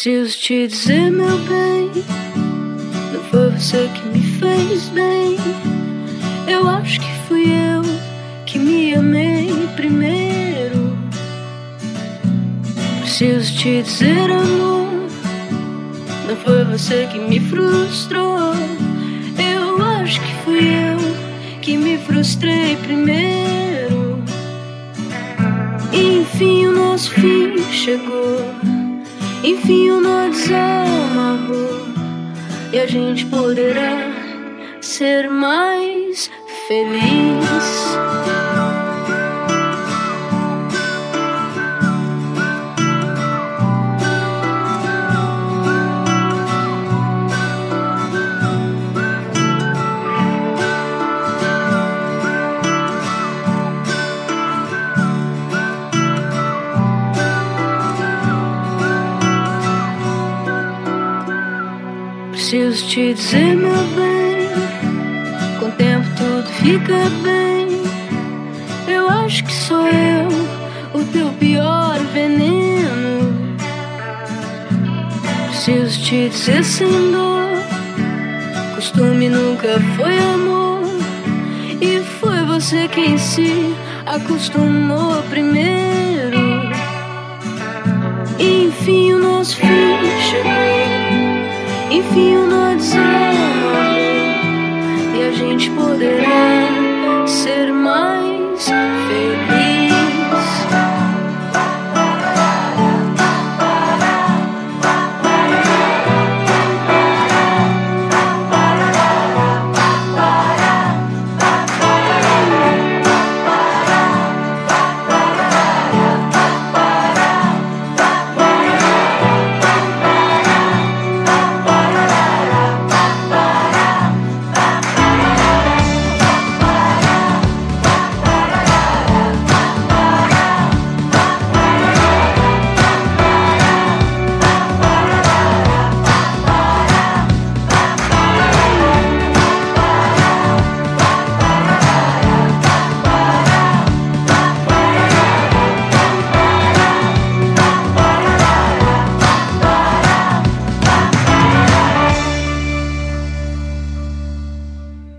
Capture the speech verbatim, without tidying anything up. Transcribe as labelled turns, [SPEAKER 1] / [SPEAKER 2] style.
[SPEAKER 1] Preciso te dizer, meu bem, não foi você que me fez bem. Eu acho que fui eu que me amei primeiro. Preciso te dizer, amor, não foi você que me frustrou. Eu acho que fui eu que me frustrei primeiro. Enfim o nosso fim chegou, enfim o nó desamarrou, e a gente poderá ser mais feliz. Preciso te dizer, meu bem, com o tempo tudo fica bem. Eu acho que sou eu o teu pior veneno. Preciso te dizer sem dor, costume nunca foi amor, e foi você quem se acostumou primeiro. Enfim o nosso fim chegou, enfim o nó desamarrou, e a gente poderá